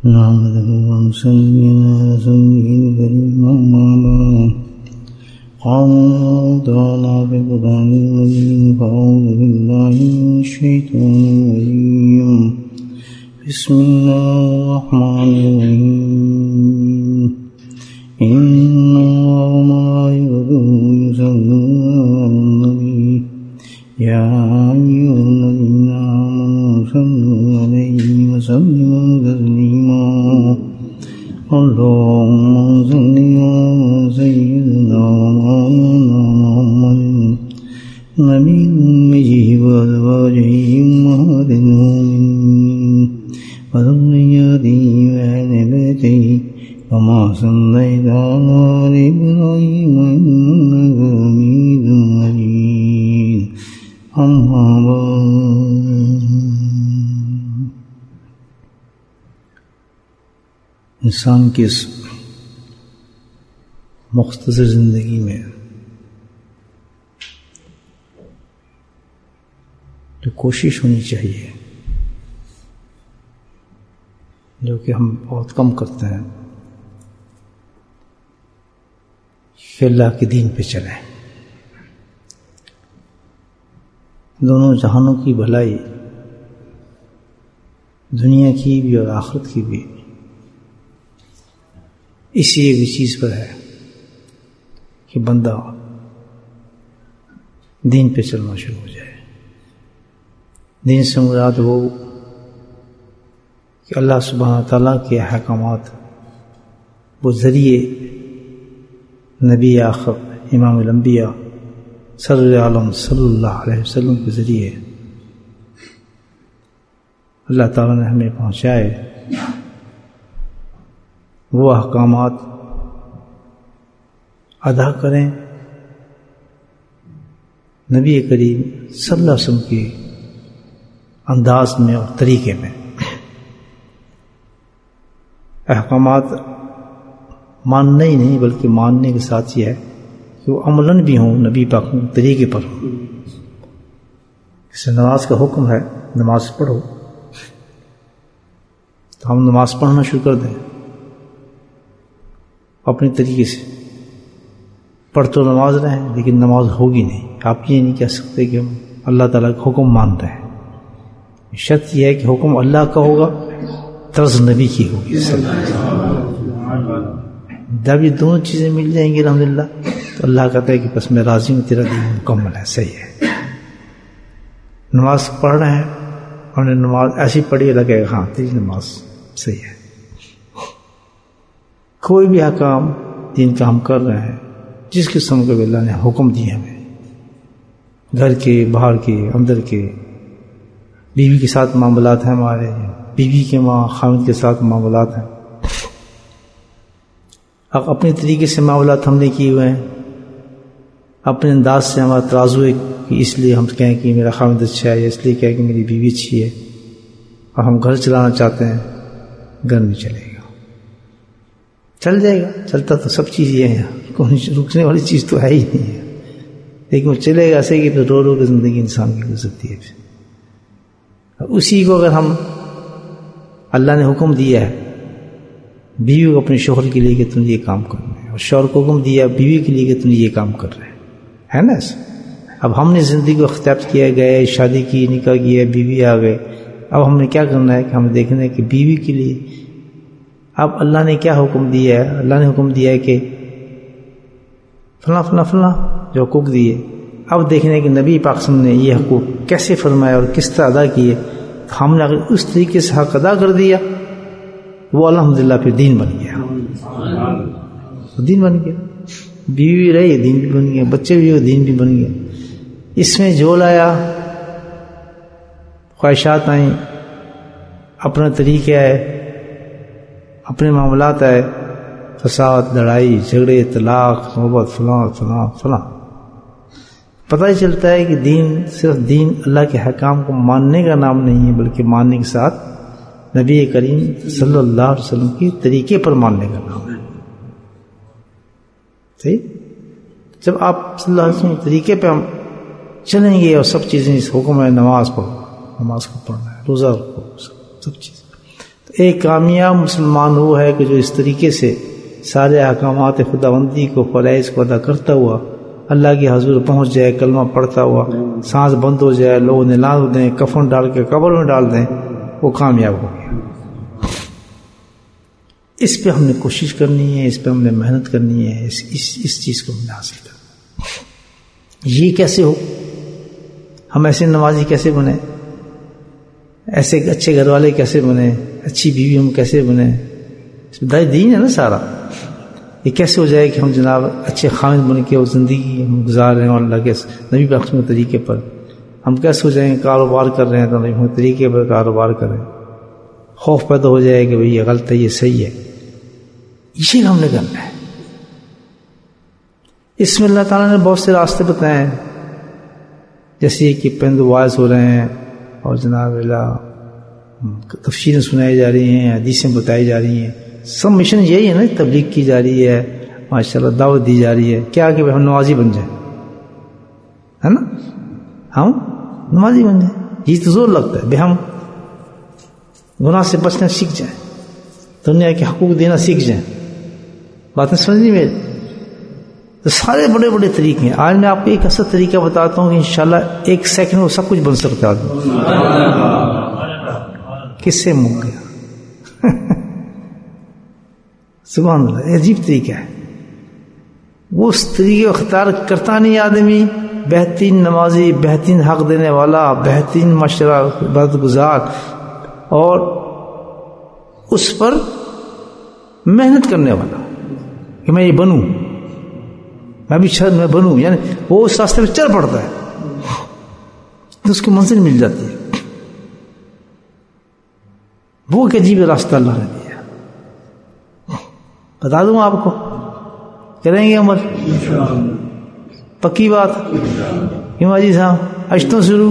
نحمده ونصلي على رسوله الكريم أما بعد قال الله تعالى في القرآن المجيد فأعوذ بالله من الشيطان الرجيم بسم الله الرحمن الرحيم إن الله وملائكته يصلون على النبي يا أيها الذين آمنوا صلوا عليه وسلموا تسليما اللهم صل على سيدنا ومولانا محمد نبي الأمي وأزواجه أمهات المؤمنين وذريته وأهل بيته كما صليت على آل إبراهيم إنك حميد مجيد أما بعد انسان کی اس مختصر زندگی میں جو کوشش ہونی چاہیے، جو کہ ہم بہت کم کرتے ہیں، کہ اللہ کے دین پہ چلیں، دونوں جہانوں کی بھلائی، دنیا کی بھی اور آخرت کی بھی، اسی ایک چیز پر ہے کہ بندہ دین پہ چلنا شروع ہو جائے۔ دین سے مراد وہ کہ اللہ سبحانہ تعالیٰ کے احکامات وہ ذریعے نبی آخر امام الانبیاء صلی عالم صلی اللہ علیہ وسلم کے ذریعے اللہ تعالیٰ نے ہمیں پہنچائے، وہ احکامات ادا کریں نبی کریم صلی اللہ علیہ وسلم کے انداز میں اور طریقے میں۔ احکامات ماننا ہی نہیں بلکہ ماننے کے ساتھ یہ ہے کہ وہ عملاً بھی ہوں، نبی پاک طریقے پر ہوں۔ جیسے نماز کا حکم ہے نماز پڑھو، تو ہم نماز پڑھنا شروع کر دیں اپنے طریقے سے، پڑھ تو نماز رہے ہیں لیکن نماز ہوگی نہیں۔ آپ یہ نہیں کہہ سکتے کہ ہم اللہ تعالیٰ کا حکم مان رہے ہیں، شرط یہ ہے کہ حکم اللہ کا ہوگا، طرز نبی کی ہوگی۔ جب یہ دونوں چیزیں مل جائیں گی الحمدللہ تو اللہ کہتا ہے کہ بس میں راضی ہوں، تیرا دین مکمل ہے، صحیح ہے۔ نماز پڑھ رہے ہیں، ہم نے نماز ایسی پڑھی لگے گا ہاں تیری نماز صحیح ہے۔ کوئی بھی حکام دین کا ہم کر رہے ہیں، جس قسم کے بھی اللہ نے حکم دیے ہمیں، گھر کے، باہر کے، اندر کے، بیوی کے ساتھ معاملات ہیں ہمارے، بیوی کے ماں خاوند کے ساتھ معاملات ہیں، اب اپنے طریقے سے معاملات ہم نے کیے ہوئے ہیں، اپنے انداز سے ہمارا ترازو ہے کہ اس لیے ہم کہیں کہ میرا خاوند اچھا ہے، یا اس لیے کہیں کہ میری بیوی اچھی ہے، اور ہم گھر چلانا چاہتے ہیں، گھر نہیں چلے گا، چل جائے گا، چلتا تو سب چیز یہ ہے، کوئی رکنے والی چیز تو ہے ہی نہیں ہے، لیکن وہ چلے گا ایسے کہ پھر رو رو کے زندگی انسان کی گزرتی ہے۔ پھر اسی کو اگر ہم اللہ نے حکم دیا ہے بیوی کو اپنے شوہر کے لیے کہ تم یہ کام کرنا ہے، اور شوہر کو حکم دیا بیوی کے لیے کہ تم یہ کام کر رہے ہے نا ایسا۔ اب ہم نے زندگی کو اختیار کیا، گئے شادی کی، نکاح کیا، بیوی آ گئے، اب ہم نے کیا کرنا ہے کہ ہم دیکھنا ہے کہ بیوی کے لیے اب اللہ نے کیا حکم دیا ہے۔ اللہ نے حکم دیا ہے کہ فلاں فلاں فلاں جو حقوق دیے، اب دیکھنا ہے کہ نبی پاک صلی اللہ علیہ وسلم نے یہ حقوق کیسے فرمایا اور کس طرح ادا کیے۔ ہم نے اگر اس طریقے سے حق ادا کر دیا وہ الحمدللہ پھر دین بن گیا، دین بن گیا، بیوی رہی دین بھی بن گیا، بچے بھی ہوئے دین بھی بن گیا۔ اس میں جول آیا، خواہشات آئیں، اپنا طریقہ ہے، اپنے معاملات آئے، فساد، لڑائی جھگڑے، طلاق، محبت، فلاں فلاں فلاں، پتہ ہی چلتا ہے کہ دین صرف دین اللہ کے حکام کو ماننے کا نام نہیں ہے، بلکہ ماننے کے ساتھ نبی کریم صلی اللہ علیہ وسلم کے طریقے پر ماننے کا نام ہے۔ صحیح؟ جب آپ صلی اللہ علیہ وسلم کے طریقے پہ ہم چلیں گے اور سب چیزیں اس حکم ہے، نماز پڑھو، نماز کو پڑھنا ہے، روزہ رکھو، سب چیزیں، تو ایک کامیاب مسلمان وہ ہے کہ جو اس طریقے سے سارے احکامات خداوندی کو فرائض کو ادا کرتا ہوا اللہ کی حضور پہنچ جائے، کلمہ پڑھتا ہوا، سانس بند ہو جائے، لوگ نلا دیں، کفن ڈال کے قبر میں ڈال دیں، وہ کامیاب ہو گیا۔ اس پہ ہم نے کوشش کرنی ہے، اس پہ ہم نے محنت کرنی ہے، اس چیز کو ہم نے حاصل کرنا۔ یہ کیسے ہو؟ ہم ایسے نمازی کیسے بنے، ایسے اچھے گھر والے کیسے بنے، اچھی بیوی ہم کیسے بنے؟ دین ہے نا سارا۔ یہ کیسے ہو جائے کہ ہم جناب اچھے خامد بن کے وہ زندگی ہم گزار رہے ہیں اور اللہ کے نبی پاک کے طریقے پر؟ ہم کیسے ہو جائیں کاروبار کر رہے ہیں تو نبی کے طریقے پر کاروبار کریں؟ خوف پیدا ہو جائے کہ بھئی یہ غلط ہے، یہ صحیح ہے۔ یہ ہم نے کرنا ہے۔ اس میں اللہ تعالیٰ نے بہت سے راستے بتائے ہیں، جیسے کہ پند وائز ہو رہے ہیں اور جناب اللہ تفسیریں سنائی جا رہی ہیں، حدیثیں بتائی جا رہی ہیں۔ سب مشن یہی ہے نا، تبلیغ کی جا رہی ہے، ماشاءاللہ دعوت دی جا رہی ہے، کیا کہ ہم نمازی بن جائیں، ہے نا؟ ہم نمازی بن جائیں، یہ تو زور لگتا ہے، ہم گناہ سے بچنا سیکھ جائیں، دنیا کے حقوق دینا سیکھ جائیں۔ باتیں سمجھنی میری؟ تو سارے بڑے بڑے طریقے ہیں۔ آج میں آپ کو ایک ایسا طریقہ بتاتا ہوں کہ انشاءاللہ 1 سیکنڈ میں سب کچھ بن سکتا ہے آدمی۔ کس سے منہ گیا؟ سبحان اللہ، عجیب طریقہ ہے۔ وہ اس طریقے کو اختیار کرتا نہیں آدمی، بہترین نمازی، بہترین حق دینے والا، بہترین مشورہ عبادت گزار، اور اس پر محنت کرنے والا کہ میں یہ بنوں، میں بھی میں بنوں، یعنی وہ اس راستے پہ چل پڑتا ہے تو اس کی منزل مل جاتی ہے۔ وہ ایک عجیب راستہ اللہ نے دیا، بتا دوں آپ کو، کریں گے عمل؟ پکی بات کیوں جی صاحب؟ اشتوں شروع،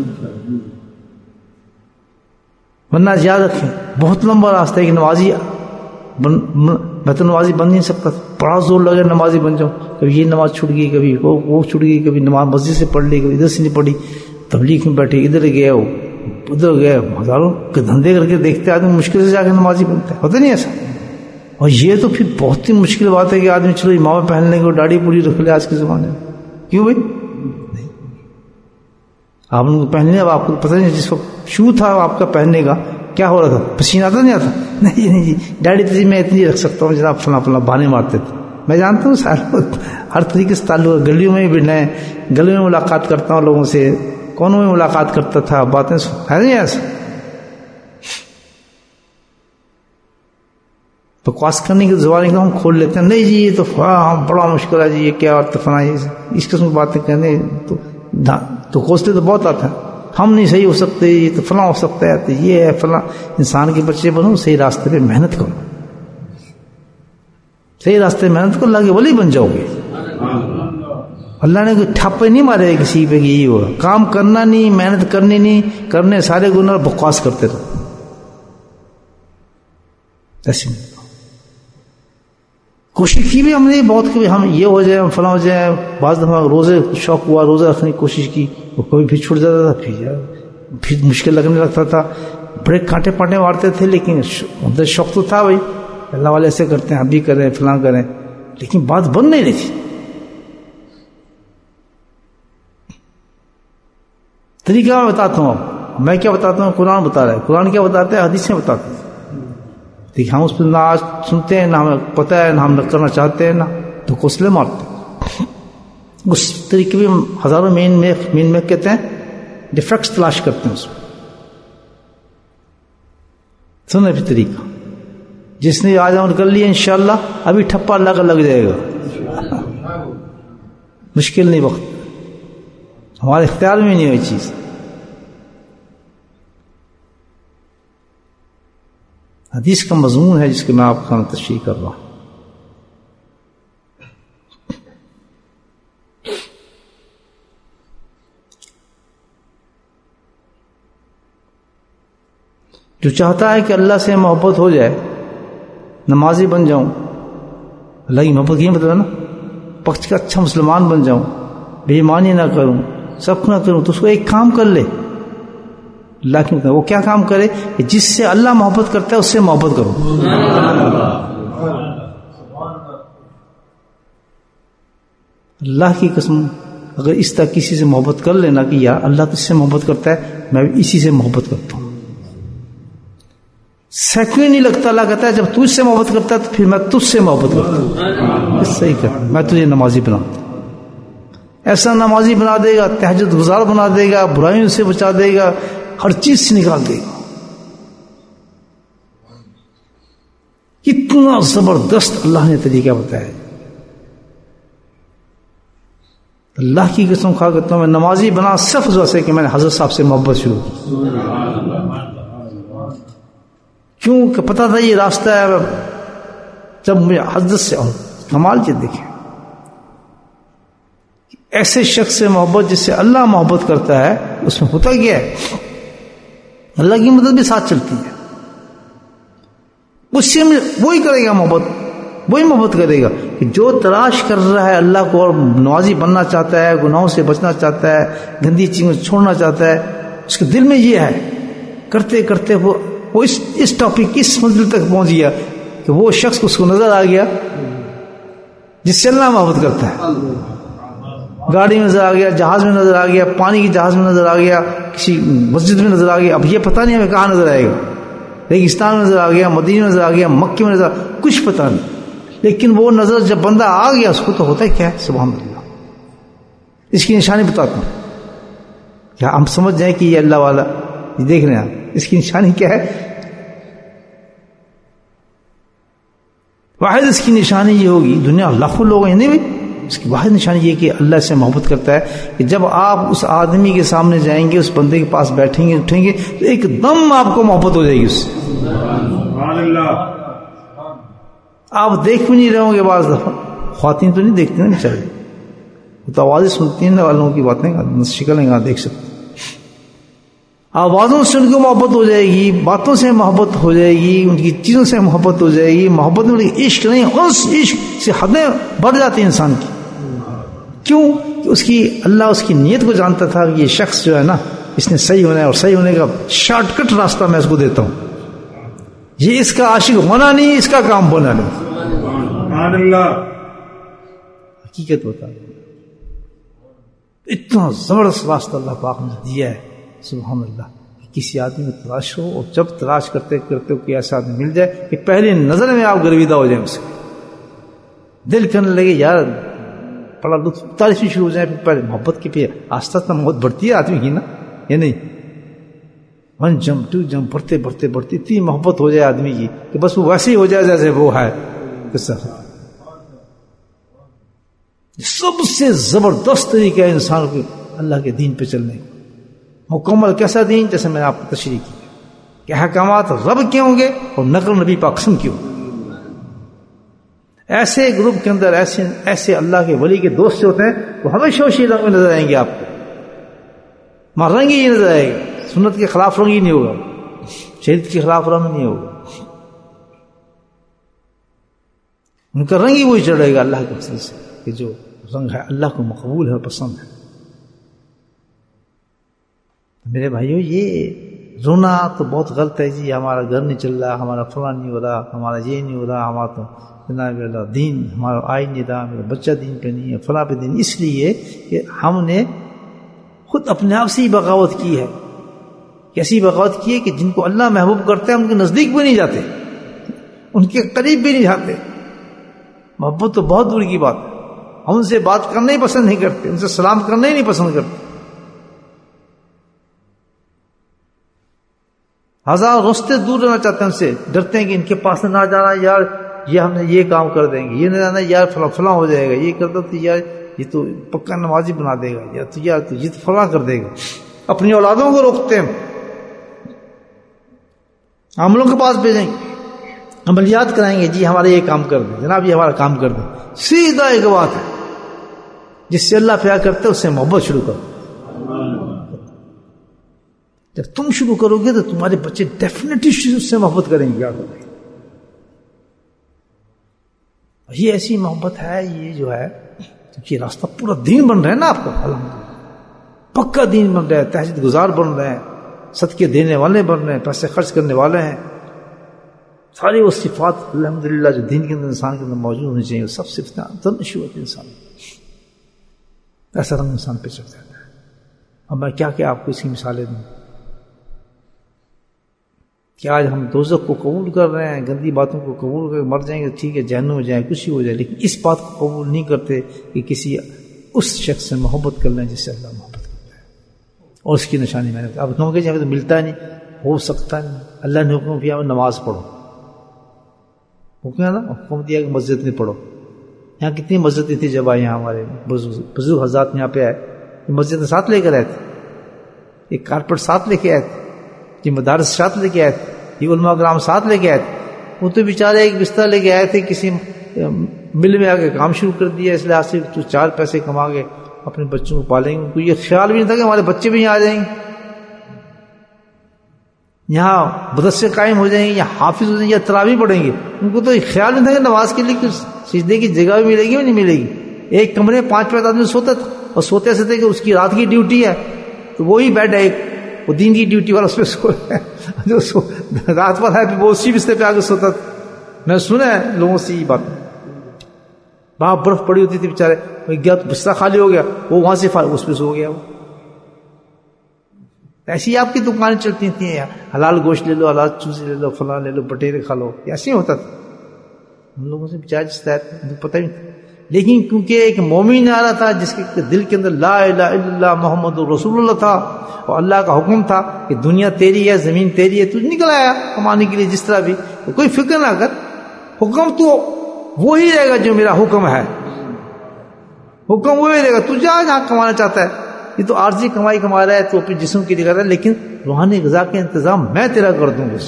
ورنہ یاد رکھیں بہت لمبا راستہ ہے کہ نمازی میں تو نمازی بن نہیں سکتا، بڑا زور لگے نمازی بن جاؤں، کبھی یہ نماز چھوٹ گئی، کبھی وہ چھوٹ گئی، کبھی نماز مسجد سے پڑھ لی، کبھی ادھر سے نہیں پڑھی، تبلیغ میں بیٹھے، ادھر گئے ادھر گئے، ہزاروں کے دھندے کر کے دیکھتے آدمی مشکل سے جا کے نمازی بنتا ہے، ہوتا نہیں ایسا؟ اور یہ تو پھر بہت ہی مشکل بات ہے کہ آدمی چلو امامہ پہن لیں گے اور داڑھی پوری رکھ لے آج کے زمانے میں، کیوں بھائی؟ آپ ان کو پہن لیں، اب آپ کو پتہ نہیں، جس وقت شو تھا آپ کا پہننے کا کیا ہو رہا تھا، پسینہ آتا نہیں آتا؟ نہیں جی، داڑھی تو میں اتنی رکھ سکتا ہوں جناب، فلاں فلاں بہانے مارتے تھے، میں جانتا ہوں سارے ہر طریقے سے تعلق، گلیوں میں بھی نئے گلیوں میں ملاقات کرتا ہوں لوگوں سے، کونوں میں ملاقات کرتا تھا، باتیں ہے نہیں ایسا؟ بکواس کرنے کی زبان ہم کھول لیتے ہیں، نہیں جی یہ تو بڑا مشکل ہے جی، یہ کیا اور فلاں اس قسم کی باتیں کرنے تو کوستے تو بہت آتا ہے، ہم نہیں صحیح ہو سکتے، یہ تو فلاں ہو سکتا ہے، تو یہ ہے فلاں۔ انسان کے بچے بنو، صحیح راستے پہ محنت کرو، صحیح راستے محنت کرو، اللہ کے ولی بن جاؤ گے۔ اللہ نے کوئی ٹھاپے نہیں مارے کسی پہ کہ یہ ہوگا، کام کرنا نہیں، محنت کرنی نہیں، کرنے سارے گناہ، بکواس کرتے رہو، ایسے نہیں۔ کوشش کی بھی ہم نے بہت کہ ہم یہ ہو جائے، ہم فلاں ہو جائے، بعض دفعہ روزے شوق ہوا، روزہ رکھنے کی کوشش کی، وہ کبھی پھر چھوٹ جاتا تھا، پھر مشکل لگنے لگتا تھا، بڑے کانٹے پانٹے مارتے تھے، لیکن اندر شوق تو تھا بھائی، اللہ والے ایسے کرتے ہیں، ہم بھی کریں، فلاں کریں، لیکن بات بن نہیں رہی تھی۔ طریقہ میں بتاتا ہوں، اب میں کیا بتاتا ہوں، قرآن بتا رہا ہے، قرآن کیا بتاتا ہے، حدیثیں بتاتے ہیں، لیکن ہم اس پہ نہ آج سنتے ہیں، نہ ہمیں پتہ ہے، نہ ہم کرنا چاہتے ہیں، نہ تو کوسلے مارتے ہیں۔ اس طریقے میں ہزاروں مین میں کہتے ہیں ڈیفیکٹس تلاش کرتے ہیں اس میں۔ سنیں پھر طریقہ، جس نے آج عمل کر لیا انشاءاللہ ابھی ٹھپا اللہ کا لگ جائے گا، مشکل نہیں، وقت ہمارے اختیار میں نہیں ہوئی چیز۔ حدیث کا مضمون ہے جس کے میں آپ کا تشریح کر رہا ہوں۔ جو چاہتا ہے کہ اللہ سے محبت ہو جائے، نمازی بن جاؤں، اللہ کی محبت کی مطلب ہے نا، پکچ کا اچھا مسلمان بن جاؤں، بے ایمانی نہ کروں، سب نہ کروں، تو اس کو ایک کام کر لے، اللہ کی وہ کیا کام کرے کہ جس سے اللہ محبت کرتا ہے اس سے محبت کرو. اللہ کی قسم اگر اس طرح کسی سے محبت کر لینا کہ یار اللہ تجھ سے محبت کرتا ہے میں بھی اسی سے محبت کرتا ہوں, سیکنڈ نہیں لگتا. اللہ کہتا ہے جب تجھ سے محبت کرتا ہے تو پھر میں تجھ سے محبت کرتا ہوں. صحیح کر میں تجھے نمازی بناتا ہوں. ایسا نمازی بنا دے گا, تہجد گزار بنا دے گا, برائیوں سے بچا دے گا, ہر چیز سے نکال دے گا. کتنا زبردست اللہ نے طریقہ بتایا. اللہ کی قسم کھا کرتا ہوں میں نمازی بنا صرف اس وجہ سے کہ میں نے حضرت صاحب سے محبت شروع کی. کیوں کہ پتا تھا یہ راستہ ہے. جب مجھے حضرت سے اور کمال چیز دیکھیں ایسے شخص سے محبت جس سے اللہ محبت کرتا ہے, اس میں ہوتا کیا ہے اللہ کی مدد بھی ساتھ چلتی ہے. اس سے وہی کرے گا محبت, وہی محبت کرے گا کہ جو تلاش کر رہا ہے اللہ کو اور نوازی بننا چاہتا ہے, گناہوں سے بچنا چاہتا ہے, گندی چیزوں سے چھوڑنا چاہتا ہے, اس کے دل میں یہ ہے. کرتے کرتے وہ اس ٹاپک اس منزل تک پہنچ گیا کہ وہ شخص اس کو نظر آ گیا جس سے اللہ محبت کرتا ہے. گاڑی میں نظر آ گیا, جہاز میں نظر آ گیا, پانی کی جہاز میں نظر آ گیا, کسی مسجد میں نظر آ گیا. اب یہ پتہ نہیں ہمیں کہاں نظر آئے گا. ریگستان میں نظر آ گیا, مدینے میں نظر آ گیا, مکے میں نظر, کچھ پتہ نہیں. لیکن وہ نظر جب بندہ آ گیا اس کو تو ہوتا ہے کیا ہے سبحان اللہ. اس کی نشانی بتاتا ہوں کیا ہم سمجھ جائیں کہ یہ اللہ والا یہ دیکھ رہے ہیں آپ. اس کی نشانی کیا ہے؟ واحد اس کی نشانی یہ ہوگی, دنیا لاکھوں لوگ ہیں نہیں بھائی, اس کی واحد نشانی یہ کہ اللہ سے محبت کرتا ہے کہ جب آپ اس آدمی کے سامنے جائیں گے, اس بندے کے پاس بیٹھیں گے, اٹھیں گے تو ایک دم آپ کو محبت ہو جائے گی اس سے. آپ دیکھ بھی نہیں رہے ہوں گے. بعض دفعہ خواتین تو نہیں دیکھتی نا بیچارے, وہ تو آوازیں سنتی ہیں والوں کی باتیں, شکلیں کہاں دیکھ سکتے. آوازوں سے ان کو محبت ہو جائے گی, باتوں سے محبت ہو جائے گی, ان کی چیزوں سے محبت ہو جائے گی. محبت میں عشق نہیں, اس عشق سے حدیں بڑھ جاتی ہیں انسان کی. کیوں کہ اس کی اللہ اس کی نیت کو جانتا تھا کہ یہ شخص جو ہے نا اس نے صحیح ہونا ہے, اور صحیح ہونے کا شارٹ کٹ راستہ میں اس کو دیتا ہوں. یہ اس کا عاشق ہونا نہیں, اس کا کام ہونا نہیں. حقیقت بتا اتنا زبردست راستہ اللہ پاک نے دیا ہے سبحان اللہ. کسی آدمی کو تلاش ہو اور جب تلاش کرتے کرتے ہو کہ ایسا آدمی مل جائے کہ پہلی نظر میں آپ گرویدہ ہو جائیں, اس کے دل کرنے لگے یار بڑا لطف, تعریفیں شروع ہو جائیں. پھر پہلے محبت کی پھر آستہ آستہ محبت بڑھتی ہے آدمی کی نا, یا نہیں؟ 1 جمپ 2 جمپ بڑھتے بڑھتے بڑھتے اتنی محبت ہو جائے آدمی کی کہ بس وہ ویسے ہی ہو جائے جیسے وہ ہے. سب سے زبردست طریقہ ہے انسان کو اللہ کے دین پہ چلنے کا. مکمل کیسا دین؟ جیسے میں نے آپ کو تشریح کی کہ احکامات رب کے ہوں گے اور نقل نبی پاک قسم کی ہوں. ایسے گروپ کے اندر ایسے اللہ کے ولی کے دوست ہوتے ہیں وہ ہمیشہ اسی رنگ میں نظر آئیں گے آپ کو. ماں رنگ ہی نظر آئے گا, سنت کے خلاف رنگ ہی نہیں ہوگا, شریعت کے خلاف رنگ نہیں ہوگا. ان کا رنگ ہی وہی چڑھے گا اللہ کے فضل سے کہ جو رنگ ہے اللہ کو مقبول ہے, پسند ہے. میرے بھائیو یہ رونا تو بہت غلط ہے جی. ہمارا گھر نہیں چل رہا, ہمارا فلاں نہیں ہو رہا, ہمارا یہ نہیں ہو رہا, ہمارا تو جناب اللہ دین ہمارا آئی نہیں رہا, میرا بچہ دین پہ نہیں ہے, فلاں پہ دین. اس لیے کہ ہم نے خود اپنے آپ سے ہی بغاوت کی ہے. کیسی بغاوت کی ہے کہ جن کو اللہ محبوب کرتے ہیں ان کے نزدیک بھی نہیں جاتے, ان کے قریب بھی نہیں جاتے. محبت تو بہت دور کی بات ہے. ہم ان سے بات کرنا ہی پسند نہیں کرتے, ان سے سلام کرنا ہی نہیں پسند کرتے. ہزار رستے دور رہنا چاہتے ہیں, ان سے ڈرتے ہیں کہ ان کے پاس نہ جانا یار, یہ ہم نے یہ کام کر دیں گے, یہ نہ جانا یار فلاں فلاں ہو جائے گا, یہ کرتا تو یار یہ تو پکا نمازی بنا دے گا, یا تو یار تو یہ تو فلاں کر دے گا. اپنی اولادوں کو روکتے ہیں, عاملوں کے پاس بھیجیں گے, عملیات کرائیں گے, جی ہمارا یہ کام کر دیں جناب, یہ ہمارا کام کر دیں. سیدھا ایک بات ہے, جس سے اللہ پیار کرتے اس سے محبت شروع کرو. جب تم شروع کرو گے تو تمہارے بچے ڈیفینیٹلی اس سے محبت کریں گے. یہ ایسی محبت ہے, یہ جو ہے یہ راستہ پورا دین بن رہا ہے نا آپ کا, الحمدللہ پکا دین بن رہا ہے, تہجد گزار بن رہے ہیں, صدقے دینے والے بن رہے ہیں، پیسے خرچ کرنے والے ہیں. ساری وہ صفات الحمدللہ جو دین کے اندر انسان کے اندر موجود ہونی چاہیے، وہ سب صفتیں تنشی ہوتی ہیں انسان. ایسا رنگ انسان پہ چڑھ جاتا ہے. اب میں کیا آپ کو اس کی مثالیں دوں کہ آج ہم دوزخ کو قبول کر رہے ہیں، گندی باتوں کو قبول کر مر جائیں گے، ٹھیک ہے جہنم میں جائیں، کچھ ہی ہو جائے، لیکن اس بات کو قبول نہیں کرتے کہ کسی اس شخص سے محبت کر لیں جس سے اللہ محبت کرتا ہے، اور اس کی نشانی میں نے اب کہوں کہ جہاں تو ملتا نہیں، ہو سکتا نہیں. اللہ نے حکم کیا نماز پڑھو، حکم دیا کہ مسجد میں پڑھو. یہاں کتنی مسجدیں تھی جب آئے یہاں ہمارے بزرگ حضرات یہاں پہ آئے، یہ مسجد ساتھ لے کر آئے تھے، یہ کارپیٹ ساتھ لے کے آئے تھے، یہ مدارس ساتھ لے کے آئے تھے، یہ علماء کرام ساتھ لے کے آئے تھے. وہ تو بیچارے ایک بستر لے کے آئے تھے، کسی مل میں آ کے کام شروع کر دیا، اس لحاظ سے تو 4 پیسے کما کے اپنے بچوں کو پالیں گے. کوئی یہ خیال بھی نہیں تھا کہ ہمارے بچے بھی یہاں آ جائیں گے، یہاں مدرسے قائم ہو جائیں گے، یا حافظ ہو جائیں گے، یا تراویح پڑھیں گے. ان کو تو خیال نہیں تھا کہ نماز کے لیے سجدے کی جگہ بھی ملے گی یا نہیں ملے گی. ایک کمرے میں 5 آدمی سوتا تھا، اور سوتے سے تھے کہ اس کی رات کی ڈیوٹی ہے تو وہی بیڈ ہے، ایک وہ دین کی ڈیوٹی والا اس پہ سو جو رات پر ہے وہ اسی بستر پہ آ کے سوتا تھا. میں سنا ہے لوگوں سے یہ بات. وہاں برف پڑی ہوتی تھی، بیچارے گیا تو بستر خالی ہو گیا، وہ وہاں سے اس پہ سو گیا. وہ ایسی آپ کی دکانیں چلتی تھیں، حلال گوشت لے لو، حلال چوزے لے لو، فلاں لے لو، بٹیرے کھا لو، ایسے ہی ہوتا تھا. ہم لوگوں سے بچارے جس طرح پتہ ہی نہیں. لیکن کیونکہ ایک مومن آ رہا تھا جس کے دل کے اندر لا الہ الا اللہ محمد رسول اللہ تھا، اور اللہ کا حکم تھا کہ دنیا تیری ہے، زمین تیری ہے، تو نکل آیا کمانے کے لیے جس طرح بھی. تو کوئی فکر نہ کر، حکم تو وہی رہے گا جو میرا حکم ہے، حکم وہی رہے گا. تو جا جہاں کمانا چاہتا ہے. یہ تو عارضی کمائی کما رہا ہے، تو اپنے جسم کی لیے کر رہا ہے، لیکن روحانی غذا کا انتظام میں تیرا کر دوں گا.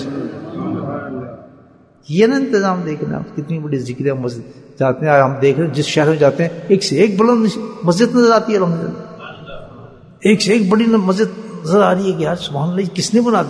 یہ نا انتظام دیکھنا کتنی بڑی ذکر ہے. مسجد جاتے ہیں، ہم دیکھ رہے ہیں جس شہر میں جاتے ہیں ایک سے ایک بلند مسجد نظر آتی ہے، الحمدللہ ایک سے ایک بڑی مسجد نظر آ رہی ہے کہ یار سبحان اللہ کس نے بنا دی.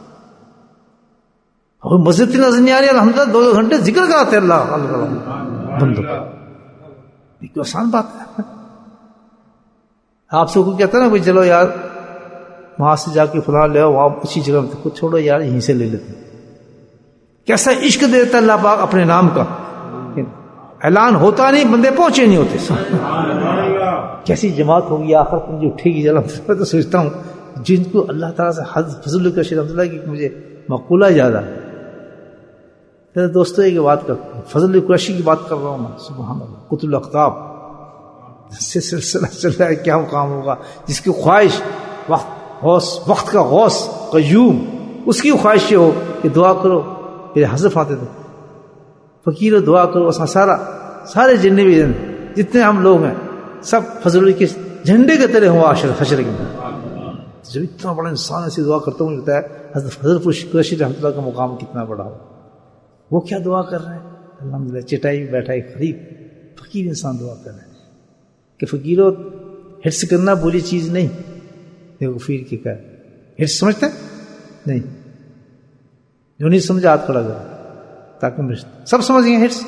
اور مسجد کی نظر نہیں آ رہی ہے، الحمدللہ 2 گھنٹے ذکر کراتے ہیں اللہ بندوں. یہ کوئی آسان بات ہے؟ آپ سے کوئی کہتا ہے نا بھائی چلو یار وہاں سے جا کے فلاں لے آؤ، وہاں اچھی جگہ میں خود چھوڑو یار، یہیں سے لے لیتے. کیسا عشق دیتا اللہ پاک اپنے نام کا، اعلان ہوتا نہیں، بندے پہنچے نہیں ہوتے. کیسی جماعت ہوگی آخر میں جو اٹھے گی. میں تو سوچتا ہوں جن کو اللہ تعالیٰ سے فضل الکرشی رحمۃ اللہ کی مجھے مقولہ یاد آ. دوستوں ایک بات کرتا ہوں، فضل الکرشی کی بات کر رہا ہوں میں، سبحان اللہ، قطب الاقطاب سے سلسلہ چل رہا ہے. کیا مقام ہوگا جس کی خواہش وقت کا غوث قیوم، اس کی خواہش یہ ہو کہ دعا کرو. پھر حضرت آتے تھے فقیر دعا کرو، سارے جننے بھی جتنے ہم لوگ ہیں سب فضل کے جھنڈے کے طرح ہوا حشر کے اندر. جب اتنا بڑا انسان ایسی دعا کرتا ہوں ملتا ہے حضرت قریشی رحمۃ اللہ کا مقام کتنا بڑا ہو. وہ کیا دعا کر رہے ہیں الحمدللہ، چٹائی میں بیٹھا ہے غریب فقیر انسان دعا کر رہے ہیں کہ فقیروں حرص کرنا بری چیز نہیں. دیکھو فقیر کی کہا حرص سمجھتے نہیں، جو نہیں سمجھا ہاتھ کھڑا کرو تاکہ سب سمجھ گئے. حرص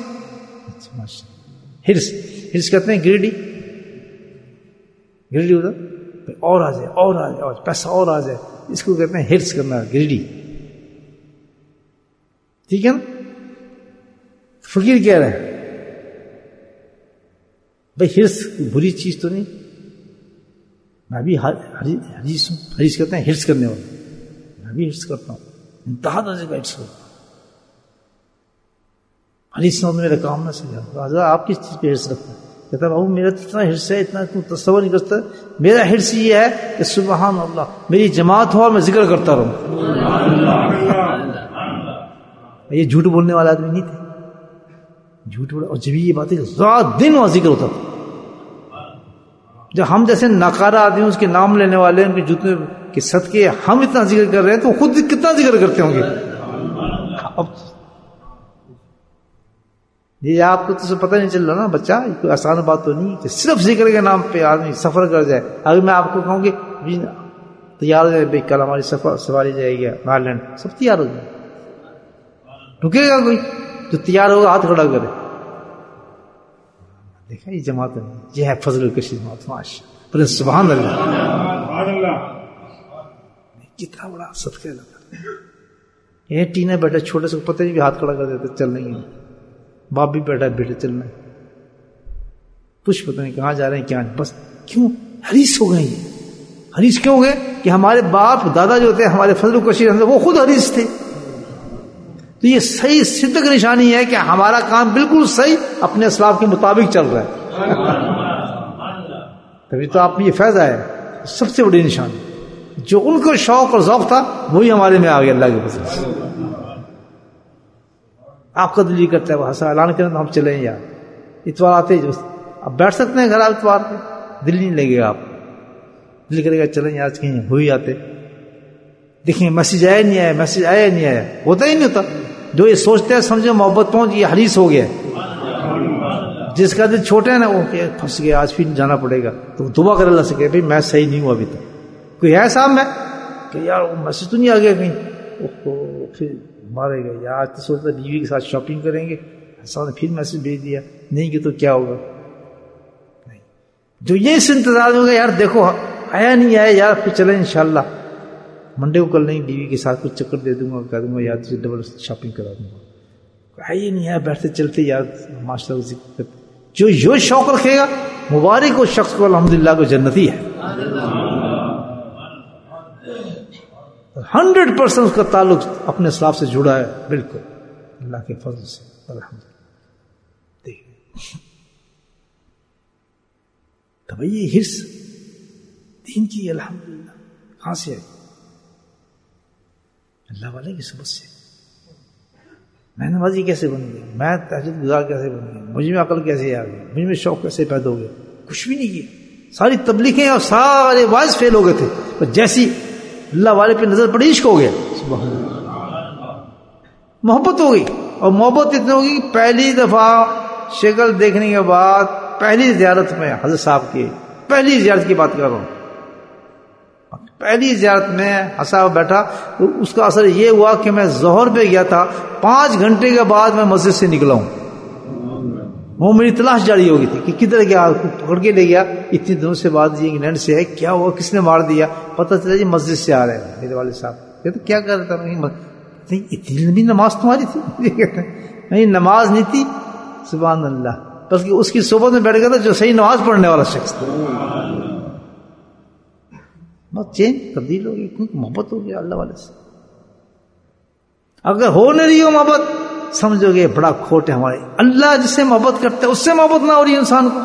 حرص کہتے ہیں گریڈی ادھر اور آ جائے اور آ جائے، پیسہ اور آ جائے، اس کو کہتے ہیں حرص کرنا، گریڈی. ٹھیک ہے نا. فقیر کہہ رہے ہیں بھائی حرص بری چیز تو نہیں. میں بھی حدیث کہتے ہیں حرص کرنے والا، میں بھی حرص کرتا ہوں، انتہا درجے کا حرص کرتا ہوں. حدیث میں میرا کام نہ سجا. آپ کس چیز پہ حرص رکھتے ہیں؟ کہتا بابو میرا اتنا حرص ہے، اتنا تصور نہیں کرتا. میرا حرص یہ ہے کہ سبحان اللہ میری جماعت ہو اور میں ذکر کرتا رہوں. یہ جھوٹ بولنے والا آدمی نہیں تھے، جھوٹ بولا. اور جب یہ باتیں رات دن وہاں ذکر ہوتا تھا. جب ہم جیسے ناکارہ آدمی اس کے نام لینے والے ان کے جوتے کے صدقے ہم اتنا ذکر کر رہے ہیں تو خود کتنا ذکر کرتے ہوں گے. اب یہ آپ کو تو پتہ نہیں چل رہا نا بچہ، کوئی آسان بات تو نہیں کہ صرف ذکر کے نام پہ آدمی سفر کر جائے. اگر میں آپ کو کہوں کہ تیار ہو جائے بھائی کل ہماری سواری جائے گی آئرلینڈ، سب تیار ہو جائے. رکے گا کوئی؟ جو تیار ہوگا ہاتھ کھڑا کرے. دیکھا یہ جماعت نہیں، یہ ہے فضل الکشی جماعت. ماشاءاللہ سبحان اللہ. کتنا بڑا صدقہ لگا. یہ ٹینے بیٹھے چھوٹے سے پتہ نہیں بھی ہاتھ کھڑا کر دیتے چل نہیں گے. باپ بھی بیٹھا بیٹے چلنا ہے. کچھ پتہ نہیں کہاں جا رہے ہیں کیا نہیں. بس کیوں حریص ہو گئے. یہ حریص کیوں ہو گئے کہ ہمارے باپ دادا جو تھے ہمارے فضل و کشیر وہ خود حریص تھے. تو یہ صحیح صدق نشانی ہے کہ ہمارا کام بالکل صحیح اپنے اسلاف کے مطابق چل رہا ہے. تبھی تو آپ میں یہ فیض آیا. سب سے بڑی نشانی جو ان کو شوق اور ذوق تھا وہی ہمارے میں آ گیا اللہ کے فضل سے. آپ کا دل کرتا ہے وہ حسن اعلان کریں تو ہم چلیں یار. اتوار آتے جو اب بیٹھ سکتے ہیں گھر اتوار پہ, دل نہیں لگے گا. آپ دل کرے گا چلیں آج کہیں ہو ہی آتے. دیکھیں میسج آیا نہیں آیا, میسج آیا نہیں آیا, ہوتا ہی نہیں ہوتا. جو یہ سوچتے ہیں سمجھو محبت پہنچ یہ حریص ہو گیا. جس کا دل چھوٹا ہے نا وہ پھنس گیا آج پھر جانا پڑے گا. تو دعا کر اللہ سے کہ بھائی میں صحیح نہیں ہوں ابھی تک. کوئی ہے صاحب میں کہ یار وہ میسج تو نہیں آ گیا کہیں, پھر مارے گا یار. آج تو سوچتا بیوی کے ساتھ شاپنگ کریں گے, صاحب نے پھر میسج بھیج دیا نہیں کہ تو کیا ہوگا. جو یہ اس انتظار ہوگا یار دیکھو آیا نہیں آیا یار پھر چلیں انشاءاللہ منڈے کو کل نہیں بیوی کے ساتھ کچھ چکر دے دوں گا, کہہ دوں گا یار تجھے ڈبل شاپنگ کرا دوں گا. آئیے نہیں آیا بیٹھتے چلتے یار ماشاء اللہ ذکر کرتے. جو یہ شوق رکھے گا مبارک ہو شخص کو الحمدللہ کو جنتی ہے. 100% اس کا تعلق اپنے اسلاف سے جڑا ہے بالکل اللہ کے فضل سے الحمدللہ. دیکھیں تو بھئی یہ حرص دین کی الحمدللہ کہاں سے آئی؟ اللہ والے کی سبب سے. میں نمازی کیسے بن گیا, میں تہجد گزار کیسے بن گیا, مجھ میں عقل کیسے آ گئی, مجھ میں شوق کیسے پیدا ہو گیا؟ کچھ بھی نہیں کیا. ساری تبلیغیں اور سارے وائز فیل ہو گئے تھے, اور جیسی اللہ والے پہ نظر پڑی عشق ہو گیا, سبحان اللہ, محبت ہو گئی. اور محبت اتنی ہوگی پہلی دفعہ شکل دیکھنے کے بعد پہلی زیارت میں حضرت صاحب کی پہلی زیارت کی بات کر رہا ہوں, پہلی زیارت میں حساب بیٹھا تو اس کا اثر یہ ہوا کہ میں ظہر پہ گیا تھا, 5 گھنٹے کے بعد میں مسجد سے نکلا ہوں. وہ میری تلاش جاری ہو گئی تھی کہ کدھر گیا, پکڑ کے لے گیا. اتنی دنوں سے بعد یہ انگلینڈ سے ہے, کیا ہوا, کس نے مار دیا؟ پتہ چلا جی مسجد سے آ رہے ہیں میرے والد صاحب. کہتے کیا کر رہا تھا؟ اتنی لمبی نماز تمہاری تھی؟ نہیں نماز نہیں تھی, سبحان اللہ, بلکہ اس کی صحبت میں بیٹھ گیا تھا جو صحیح نماز پڑھنے والا شخص تھا. بہت چینج تبدیل ہو گئی کیونکہ محبت ہو گیا اللہ والے سے. اگر ہو نہیں رہی ہو محبت سمجھو گے بڑا کھوٹ ہے ہمارے. اللہ جس سے محبت کرتا ہے اس سے محبت نہ ہو رہی ہے انسان کو,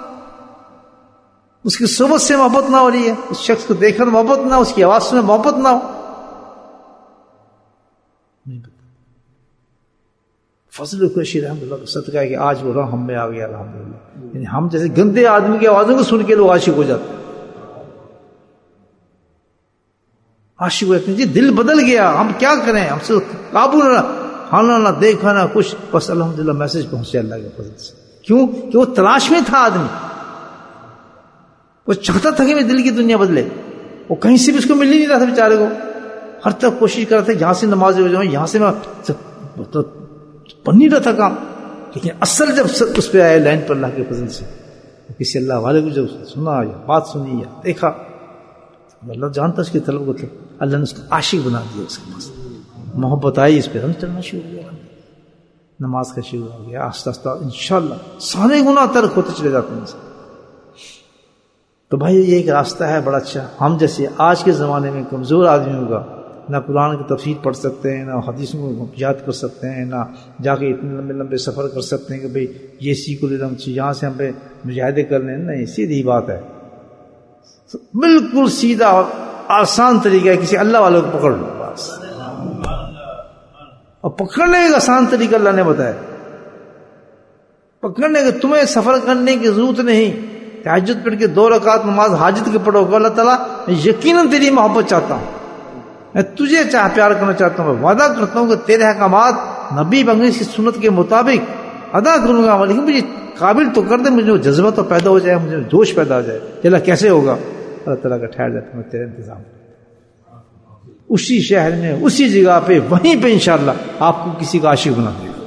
اس کی صحبت سے محبت نہ ہو رہی ہے, اس شخص کو دیکھ کر محبت نہ ہو, اس کی آواز سے محبت نہ ہو. فضل و کرشی الحمدللہ کا صدقہ ہے کہ آج وہ راہ ہم میں آ گیا الحمدللہ. یعنی ہم جیسے گندے آدمی کی آوازوں کو سن کے لوگ عاشق ہو جاتے ہیں. عاشق ہوتے ہیں جی دل بدل گیا, ہم کیا کریں, ہم سے قابو نہ, کھانا نہ دیکھا نہ کچھ, بس الحمدللہ میسج پہنچے اللہ کے فضل سے. کیوں کہ وہ تلاش میں تھا آدمی, وہ چاہتا تھا کہ میں دل کی دنیا بدلے. وہ کہیں سے بھی اس کو مل ہی نہیں رہا تھا بیچارے کو, ہر طرف کوشش کر رہا تھا یہاں سے نماز ہو جاؤں, یہاں سے میں تو بن نہیں رہا تھا کام. لیکن اصل جب اس پہ آئے لائن پر اللہ کے فضل سے, کسی اللہ والے کو جب سنا یا بات سنی یا دیکھا, اللہ جانتا اس کی طلب کو تھا, اللہ نے اس کو عاشق بنا دیا. اس کے پاس محبت آئی, اس پہ رنگ چڑھنا شروع ہو گیا, نماز کا شروع ہو گیا. آہستہ آہستہ انشاءاللہ سارے گناہ ترک ہوتے چلے جاتے ہیں. تو بھائی یہ ایک راستہ ہے بڑا اچھا. ہم جیسے آج کے زمانے میں کمزور آدمیوں کا نہ قرآن کی تفسیر پڑھ سکتے ہیں, نہ حدیثوں کو یاد کر سکتے ہیں, نہ جا کے اتنے لمبے لمبے سفر کر سکتے ہیں کہ بھئی یہ سیکھ لے ہم یہاں سے ہم پہ مجاہدے کر لیں. نہیں, سیدھی بات ہے, بالکل سیدھا اور آسان طریقہ ہے, کسی اللہ والوں کو پکڑ لو بس. اور پکڑنے کا آسان طریقہ اللہ نے بتایا. پکڑنے کا تمہیں سفر کرنے کی ضرورت نہیں, تہجد پڑھ کے 2 رکعت نماز حاجت کے پڑھو گے, اللہ تعالیٰ میں یقیناً تیری محبت چاہتا ہوں, میں تجھے پیار کرنا چاہتا ہوں, میں وعدہ کرتا ہوں کہ تیرے احکامات نبی بنگش کی سنت کے مطابق ادا کروں گا, لیکن مجھے قابل تو کر دے, مجھے جذبہ تو پیدا ہو جائے, مجھے جوش پیدا ہو جائے. اللہ کیسے ہوگا؟ اللہ تعالیٰ کا ٹھہر جاتا, میں تیرے انتظام اسی شہر میں اسی جگہ پہ وہیں پہ انشاءاللہ آپ کو کسی کا عاشق بنا دے گا.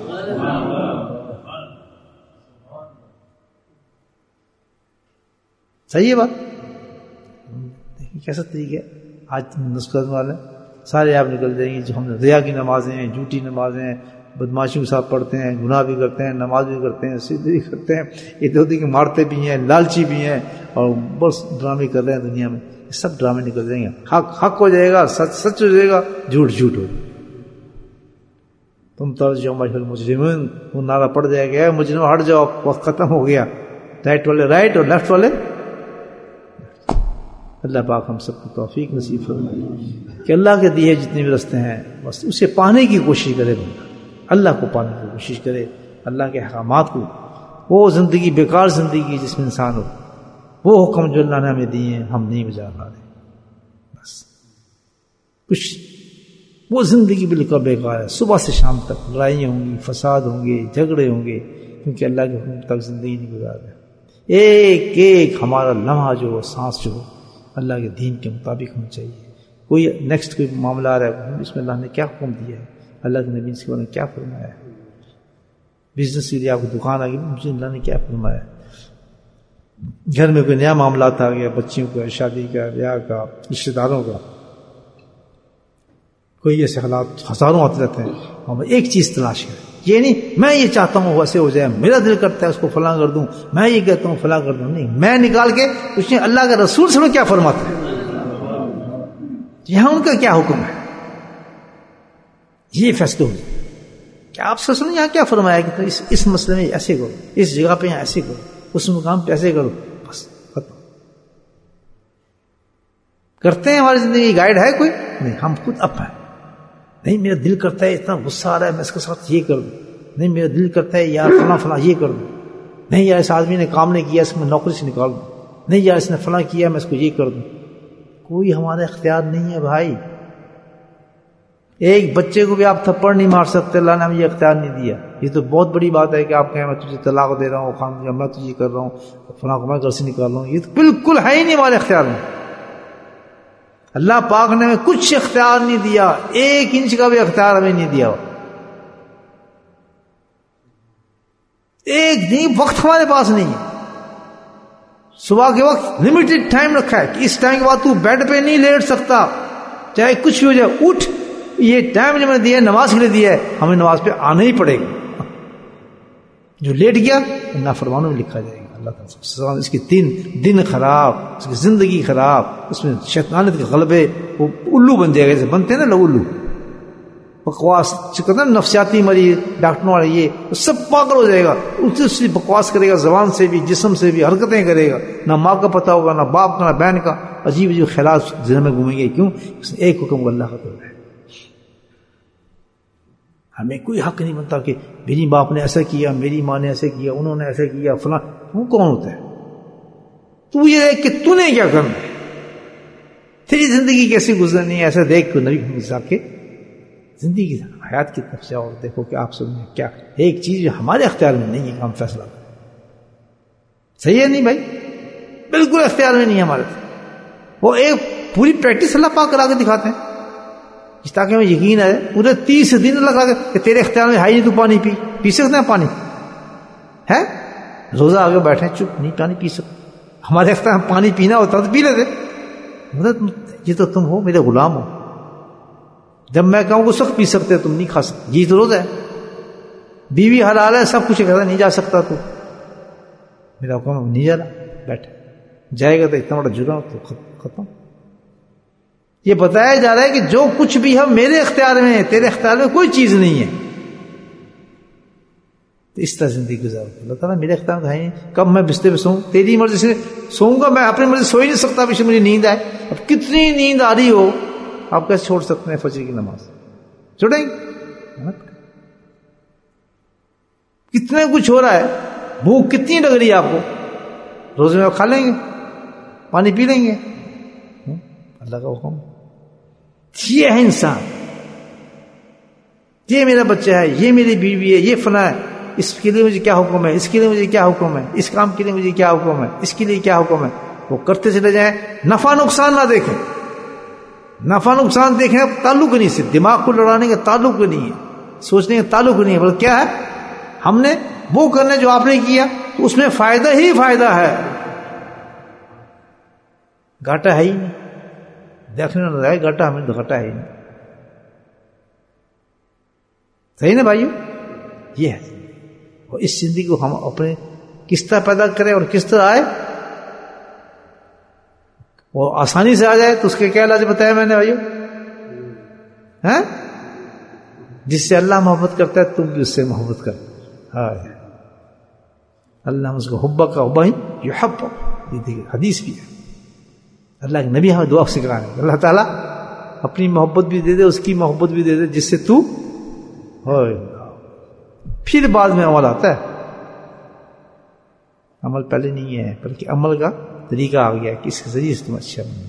صحیح ہے بات؟ کیسا طریقہ ہے؟ آج نسخت والے سارے آپ نکل جائیں گے. جو ہم ریا کی نمازیں ہیں, جھوٹی نمازیں ہیں, بدماشیوں کے ساتھ پڑھتے ہیں, گناہ بھی کرتے ہیں, نماز بھی کرتے ہیں, سجدے بھی کرتے ہیں, ادھر ادھر مارتے بھی ہیں, لالچی بھی ہیں, اور بس ڈرامے کر رہے ہیں دنیا میں. یہ سب ڈرامے نکل جائیں گے. حق حق ہو جائے گا, سچ سچ ہو جائے گا, جھوٹ جھوٹ ہو جائے گا. تم ترجمہ المجرمین, وہ نعرہ پڑ جائے گا, مجرم ہٹ جاؤ, وقت ختم ہو گیا. رائٹ والے رائٹ اور لیفٹ والے. اللہ پاک ہم سب کو توفیق نصیب فرمائے کہ اللہ کے دیے جتنے بھی راستے ہیں بس اسے پانے کی کوشش کرے بندہ, اللہ کو پانے کی کوشش کرے, اللہ کے احکامات کو. وہ زندگی بیکار زندگی جس میں انسان ہو, وہ حکم جو اللہ نے ہمیں دیے ہیں ہم نہیں بجا پا رہے, بس کچھ وہ زندگی بالکل بیکار ہے. صبح سے شام تک لڑائیاں ہوں گی, فساد ہوں گے, جھگڑے ہوں گے, کیونکہ اللہ کے حکم تک زندگی نہیں گزار رہے. ایک ایک ہمارا لمحہ جو ہو, سانس جو ہو, اللہ کے دین کے مطابق ہونا چاہیے. کوئی نیکسٹ کوئی معاملہ آ رہا ہے, اس میں اللہ نے کیا حکم دیا ہے, اللہ کے نبی سے نے کیا فرمایا ہے. بزنس کے لیے آپ کو دکان آ گئی, مجھے اللہ نے کیا فرمایا ہے. گھر میں کوئی نیا معاملات آ گیا, بچیوں کا, شادی کا, بیاہ کا, رشتے داروں کا, کوئی ایسے حالات ہزاروں آتے رہتے ہیں. ہم ایک چیز تلاش کریں, یہ نہیں میں یہ چاہتا ہوں ویسے ہو جائے, میرا دل کرتا ہے اس کو فلاں کر دوں, میں یہ کہتا ہوں فلاں کر دوں. نہیں, میں نکال کے کچھ نہیں, اللہ کے رسول سے کیا فرماتے ہیں, یہاں ان کا کیا حکم ہے, یہ فیصلہ ہو جائے کہ آپ سے سنیں یہاں کیا فرمایا کہ اس مسئلے میں ایسے کرو, اس جگہ پہ یہاں ایسے کرو, اس مقام پہ ایسے کرو, بس ختم. کرتے ہیں ہماری زندگی گائیڈ ہے کوئی نہیں, ہم خود اپ ہیں. نہیں میرا دل کرتا ہے اتنا غصہ آ رہا ہے میں اس کے ساتھ یہ کر دوں, نہیں میرا دل کرتا ہے یار فلاں فلاں یہ کر دوں, نہیں یار اس آدمی نے کام نہیں کیا اس میں نوکری سے نکال دوں, نہیں یار اس نے فلاں کیا میں اس کو یہ کر دوں. کوئی ہمارا اختیار نہیں ہے بھائی. ایک بچے کو بھی آپ تھپڑ نہیں مار سکتے, اللہ نے ہمیں یہ اختیار نہیں دیا. یہ تو بہت بڑی بات ہے کہ آپ کہیں میں تجھے طلاق دے رہا ہوں, خان میں تجھے کر رہا ہوں, فلاں کو میں گھر سے نکال رہا ہوں. یہ تو بالکل ہے ہی نہیں ہمارے اختیار میں. اللہ پاک نے ہمیں کچھ اختیار نہیں دیا, ایک انچ کا بھی اختیار ہمیں نہیں دیا. ایک نہیں, وقت ہمارے پاس نہیں ہے. صبح کے وقت لمیٹڈ ٹائم رکھا ہے کہ اس ٹائم کے بعد تو بیڈ پہ نہیں لیٹ سکتا, چاہے کچھ بھی ہو جائے, اٹھ. یہ ٹائم جو میں نے دیا ہے نماز کے لیے دیا ہے, ہمیں نماز پہ آنا ہی پڑے گا. جو لیٹ گیا نافرمانوں میں لکھا جائے گا. اللہ تعالیٰ اس کی دن خراب, اس کی زندگی خراب, اس میں شیطانیت کے غلبے, وہ الو بن جائے گا جیسے بنتے ہیں نا لوگ الو. بکواس کہتے ہیں نفسیاتی مریض, ڈاکٹروں والے, یہ سب پاگل ہو جائے گا. اس سے بکواس کرے گا, زبان سے بھی جسم سے بھی حرکتیں کرے گا, نہ ماں کا پتہ ہوگا, نہ باپ کا, نہ بہن کا. عجیب عجیب خیالات ذہن میں گھومیں گے. کیوں؟ اس نے ایک حکم اللہ کا تو ہے. ہمیں کوئی حق نہیں بنتا کہ میری باپ نے ایسا کیا, میری ماں نے ایسے کیا, انہوں نے ایسے کیا, فلاں. وہ کون ہوتا ہے؟ تو یہ دیکھ کہ تو نے کیا کرنا ہے, تیری زندگی کیسے گزرنی ہے, ایسا دیکھ کے نبی صاحب کے زندگی کی حیات کی طرف سے اور دیکھو کہ آپ سب نے کیا. ایک چیز جو ہمارے اختیار میں نہیں ہے کہ ہم فیصلہ کریں. صحیح ہے نہیں بھائی, بالکل اختیار میں نہیں ہے ہمارے. وہ ایک پوری پریکٹس اللہ پاک کرا کے دکھاتے ہیں تاکہ ہمیں یقین ہے. پورے 30 دن اللہ کرا کہ تیرے اختیار میں ہے نہیں, تو پانی پی سکتے ہیں. پانی ہے, روزہ آگے بیٹھے چپ, نہیں پانی پی سکتے. ہمارے اختیار میں پانی پینا ہوتا تو پی لیتے. یہ تو تم ہو میرے غلام ہو, جب میں کہوں کہ سخت پی سکتے تم نہیں کھا سکتے. یہ تو روزہ ہے. بیوی حلال ہے, سب کچھ کہتا نہیں جا سکتا, تو میرا حکم نہیں جا رہا, بیٹھے. جائے گا تو اتنا بڑا جرم, تو ختم. یہ بتایا جا رہا ہے کہ جو کچھ بھی ہے میرے اختیار میں ہے, تیرے اختیار میں کوئی چیز نہیں ہے. تو اس طرح زندگی گزارو. اللہ تعالیٰ میرے اختیار میں ہے, کب میں بستر پہ سوؤں تیری مرضی سے سوؤں گا, میں اپنی مرضی سو ہی نہیں سکتا. پیچھے مجھے نیند آئے, اب کتنی نیند آ رہی ہو, آپ کیسے چھوڑ سکتے ہیں فجر کی نماز؟ چھوڑیں گے؟ کتنا کچھ ہو رہا ہے, بھوک کتنی لگ رہی ہے آپ کو, روزے میں کھا لیں گے, پانی پی لیں گے. اللہ کا حکم یہ ہے. انسان, یہ میرا بچہ ہے, یہ میری بیوی ہے, یہ فلاں ہے, اس کے لیے مجھے کیا حکم ہے, اس کے لیے مجھے کیا حکم ہے, اس کام کے لیے مجھے کیا حکم ہے, اس کے لیے کیا حکم ہے. وہ کرتے چلے جائیں, نفع نقصان نہ دیکھیں. نفع نقصان دیکھیں تعلق نہیں, سے دماغ کو لڑانے کا تعلق نہیں ہے, سوچنے کا تعلق نہیں ہے. بلکہ کیا ہے, ہم نے وہ کرنا جو آپ نے کیا, تو اس میں فائدہ ہی فائدہ ہے, گھاٹا ہے ہی نہیں. دیکھنے میں رہے گھٹا، ہمیں تو گھٹا ہے ہی نہیں. صحیح نا بھائیو؟ یہ ہے. اور اس زندگی کو ہم اپنے کس طرح پیدا کریں اور کس طرح آئے اور آسانی سے آ جائے تو اس کے کیا علاج بتایا میں نے بھائیو؟ ہاں، جس سے اللہ محبت کرتا ہے تم بھی اس سے محبت کر. ہاں، اللہ اس کو حبہ کا حبہ ہی یحب، یہ دیکھیے حدیث بھی ہے. اللہ کے نبی ہمیں دعا سکھانے اللہ تعالیٰ اپنی محبت بھی دے دے، اس کی محبت بھی دے دے، جس سے تو پھر بعد میں عمل آتا ہے. عمل پہلے نہیں ہے بلکہ عمل کا طریقہ آ گیا کہ اس کے ذریعے سے تم اچھا بن.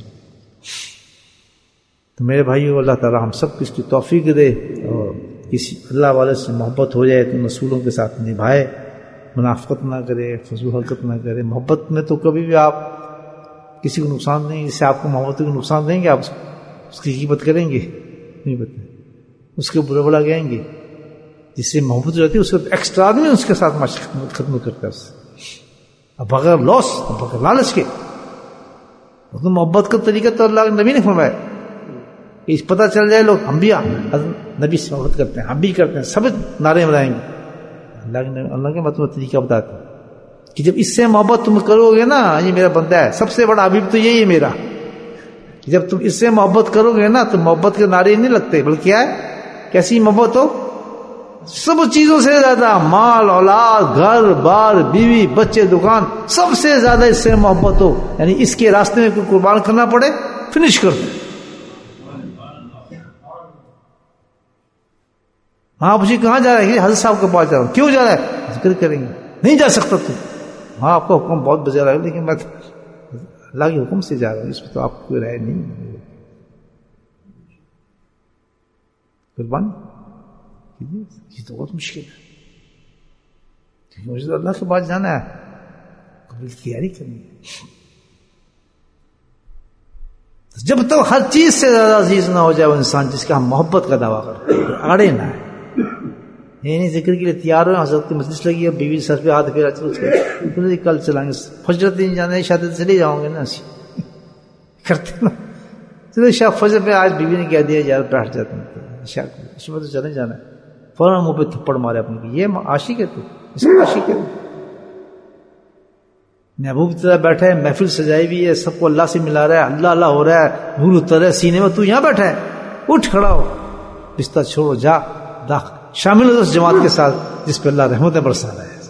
تو میرے بھائیو، اللہ تعالیٰ ہم سب کو اس کی توفیق دے اور کسی اللہ والے سے محبت ہو جائے تو رسولوں کے ساتھ نبھائے، منافقت نہ کرے، فضول حرکت نہ کرے. محبت میں تو کبھی بھی آپ کسی کو نقصان دیں گے، جس سے آپ کو محبت کو نقصان دیں گے آپ اس کی غیبت کریں گے نہیں بتائیں، اس کے برا بلا کہیں گے. جس سے محبت رہتی ہے اس کو ایکسٹرا آدمی اس کے ساتھ ختم کرتا ہے. اب بغیر لاس، اب بغیر لالچ کے تو محبت کا طریقہ تو اللہ کے نبی نے فرمایا کہ اس پتہ چل جائے لوگ ہم بھی نبی سے محبت کرتے ہیں، ہم بھی کرتے ہیں، سب نعرے بجائیں گے. اللہ کے مطلب طریقہ بتاتے ہیں کہ جب اس سے محبت تم کرو گے نا، یہ میرا بندہ ہے، سب سے بڑا حبیب تو یہی ہے میرا. جب تم اس سے محبت کرو گے نا تو محبت کے نعرے نہیں لگتے، بلکہ کیا ہے، کیسی محبت ہو، سب چیزوں سے زیادہ، مال، اولاد، گھر بار، بیوی، بچے، دکان، سب سے زیادہ اس سے محبت ہو، یعنی اس کے راستے میں کوئی قربان کرنا پڑے، فنش کر دو. ہاں پوچھیے کہاں جا رہا ہے؟ حضرت صاحب کے پاس جا رہا ہوں. کیوں جا رہا ہے؟ ذکر کریں گے. نہیں جا سکتا تو. ہاں آپ کا حکم بہت بجا رہا ہے لیکن میں اللہ کے حکم سے جا رہا ہوں، اس میں تو آپ کو رائے نہیں. قربانی یہ تو بہت مشکل ہے کیونکہ مجھے تو اللہ کے پاس جانا ہے، قبول کی تیاری کرنی ہے. جب تک ہر چیز سے زیادہ عزیز نہ ہو جائے وہ انسان جس کا ہم محبت کا دعویٰ کرتے ہیں، آڑے نہ ہے. یہ نہیں ذکر کے لیے تیار ہو، حضرت کی مجلس لگی ہے، بیوی سر پہ ہاتھ پھیرا، چلو کل چلائیں گے، فجر نہیں جانا، شاید چلے جاؤں گے نا، کرتے نا، چلو شاید فجر پہ آج بیوی نے کہہ دیا یار بیٹھ جاتے ہیں، شاید تو چلے جانا ہے، فوراً منہ پہ تھپڑ مارے اپنے کی، یہ عاشق ہے تو اس کو عاشق ہے. محبوب کی طرح بیٹھا ہے، محفل سجائی بھی ہے، سب کو اللہ سے ملا رہا ہے، اللہ اللہ ہو رہا ہے، نور اتر ہے سینے میں، تو یہاں بیٹھا ہے، اٹھ کھڑا ہو، بستر چھوڑو، جا داخل شامل ہو اس جماعت کے ساتھ جس پہ اللہ رحمتیں برسا رہا ہے.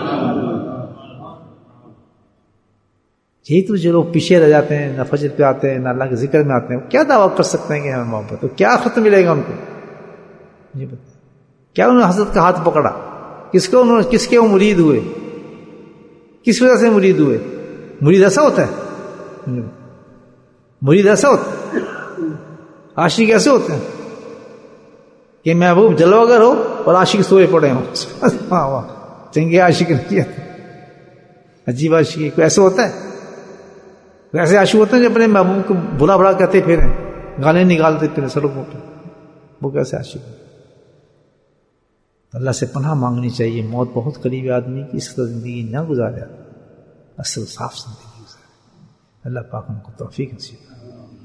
یہی تو جو لوگ پیچھے رہ جاتے ہیں، نہ فجر پہ آتے ہیں، نہ اللہ کے ذکر میں آتے ہیں، کیا دعویٰ کر سکتے ہیں کہ ہمیں محبت، تو کیا ختم ملے گا ان کو؟ یہ بتا کیا انہوں نے حضرت کا ہاتھ پکڑا، کس کے وہ مرید ہوئے، کس وجہ سے مرید ہوئے؟ مرید ایسا ہوتا ہے، مرید ایسا ہوتا ہے، عاشق ایسے ہوتے ہیں کہ محبوب جلوہ گر ہو اور عاشق سوئے پڑے ہوں. چنگے عاشق نے کیا تھا، عجیب عاشقی. کوئی ایسے ہوتا ہے، کوئی ایسے عاشق ہوتے ہیں جو اپنے محبوب کو بھلا بھلا کہتے پھریں، گانے نکالتے پھریں سڑکوں پہ، وہ کیسے عاشق ہے؟ اللہ سے پناہ مانگنی چاہیے. موت بہت قریب ہے آدمی کی، اس طرح زندگی نہ گزارے، اصل صاف زندگی گزارے. اللہ پاک ہم کو توفیق نصیب کرے.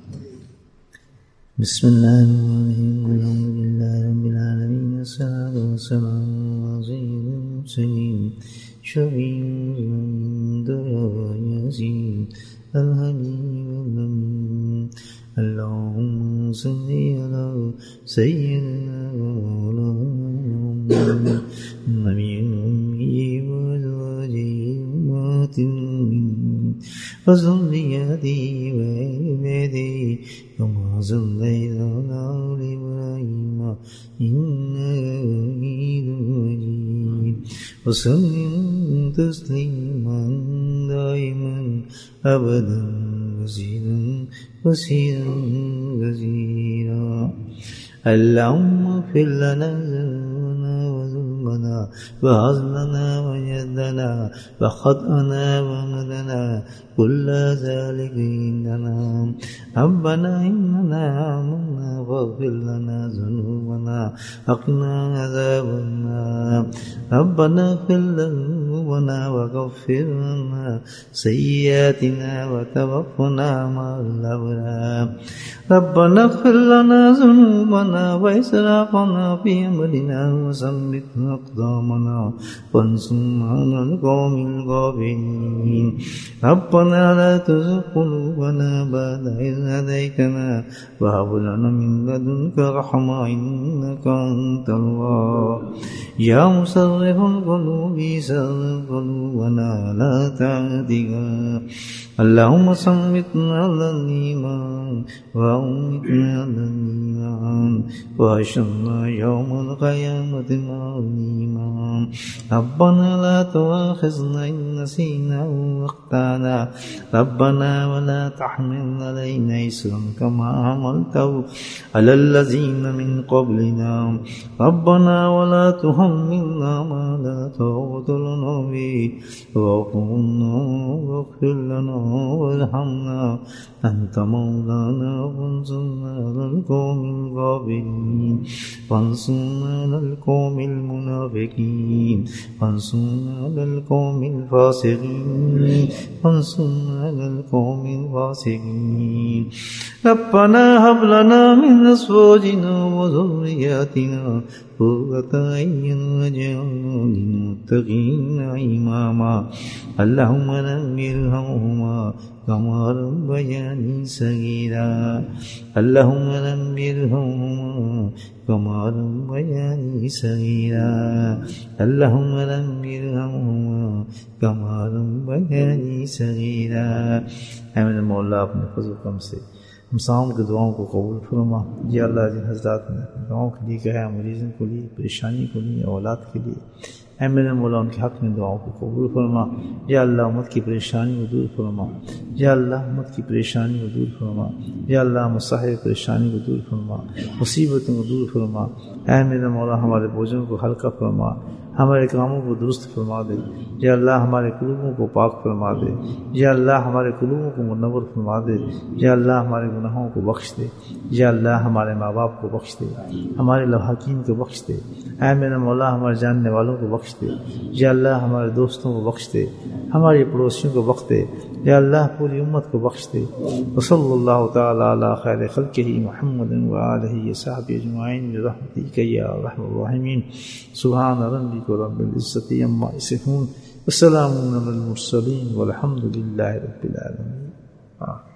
بسم اللہ الرحمن الرحیم، الحمد للہ رب العالمین، والصلاۃ والسلام علی سیدنا المرسلین، شفیع یاسین الحبیب الامین. اللہم صلی علی سیدنا مولانا نبی امی وازواجہ امہات وذریتہ وعبادہ کما صلیت علی ابراہیم انک حمید مجید. وسلم تسلیما دائما ابدا وسیعا كثيرا. اللهم اغفر لنا ذنوبنا وذنوبنا وهزلنا وجدنا وخطأنا ومدنا كل ذلك عندنا ربنا إننا آمنا فاغفر لنا ذنوبنا وقنا عذاب النار ربنا اغفر ذنوبنا وكفر عنا سيئاتنا وتوفنا مع الأبرار ربنا اغفر لنا ذنوبنا وإسرافنا في أمرنا وثبت أقدامنا وانصرنا على القوم الكافرين ربنا لا تزغ قلوبنا بعد إذ هديتنا وهب لنا من لدنك رحمة إنك أنت الوهاب يا مصرف القلوب صرف قلوبنا لا تعتقا اللهم صمتنا على الإيمان وأمتنا على الإيمان وأشرنا يوم القيامة مع الإيمان ربنا لا تؤاخذنا إن نسينا واخطأنا ربنا ولا تحمل علينا إصرا كما حملته على الذين من قبلنا ربنا ولا تحملنا ما لا طاقة لنا به واعف عنا واغفر لنا وارحمنا أنت مولانا وانصرنا على القوم الكافرين وانصرنا على القوم المنافقين وانصرنا على القوم الفاسقين وانصرنا على القوم الفاسقين ربنا هب لنا من أزواجنا وذرياتنا قرة أعين واجعلنا للمتقين إماما اللهم رب ارحمهما كما ربياني صغيرا اللهم رب ارحمهما كما ربياني صغيرا اللهم رب ارحمهما كما ربياني صغيرا اے میرے مولا اپنے فضل و کرم سے ہم سام کی دعاؤں کو قبول فرما یا اللہ جن حضرات نے دعاؤں کے لیے کہا مریضوں کو لیے پریشانی کو لیے اولاد کے لیے اے میرے مولا ان کے حق میں دعاؤں کو قبول فرما یا اللہ امت کی پریشانی کو دور فرما یا اللہ امت کی پریشانی کو دور فرما یا اللہ مصاحب پریشانی کو دور فرما مصیبتوں کو دور فرما اے میرے مولا ہمارے بوجھوں کو ہلکا فرما ہمارے کاموں کو درست فرما دے یا اللہ ہمارے قلوبوں کو پاک فرما دے یا اللہ ہمارے قلوبوں کو منور فرما دے یا اللہ ہمارے گناہوں کو بخش دے یا اللہ ہمارے ماں باپ کو بخش دے ہمارے لواحقین کو بخش دے اے میرے مولا ہمارے جاننے والوں کو بخش دے یا اللہ ہمارے دوستوں کو بخش دے ہمارے پڑوسیوں کو بخش دے یا اللہ پوری امت کو بخش دے وصلی اللہ تعالی علی خیر خلقہ محمد وآلہ وصحبہ اجمعین برحمتک یا ارحم الراحمین سبحان ربک رب العزة عما يصفون وسلام على المرسلين والحمد لله رب العالمين